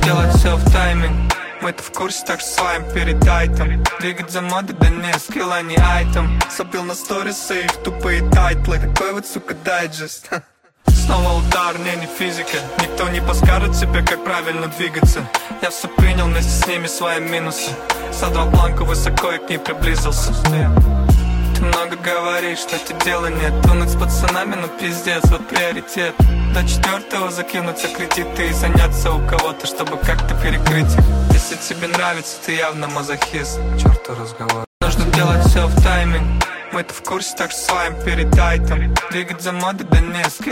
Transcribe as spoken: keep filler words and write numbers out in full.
делать все в тайминг. Мы-то в курсе, так что с вами передай там. Двигать за модой, да не, скилл, а не айтем. Забил на сторисы их тупые тайтлы. Такой вот, сука, дайджест. Снова удар, не, не физика. Никто не подскажет тебе, как правильно двигаться. Я все принял вместе с ними свои минусы. Содрал планку высоко и к ней приблизился. Ты много говоришь, что тебе дела нет. Тунуть с пацанами, ну пиздец, вот приоритет. До четвертого закинуться кредиты и заняться у кого-то, чтобы как-то перекрыть их. Если тебе нравится, ты явно мазохист. Чёрту разговор. Нужно делать все в тайминг. Мы-то в курсе, так что с вами передай там. Двигать за модой, да не, скилл.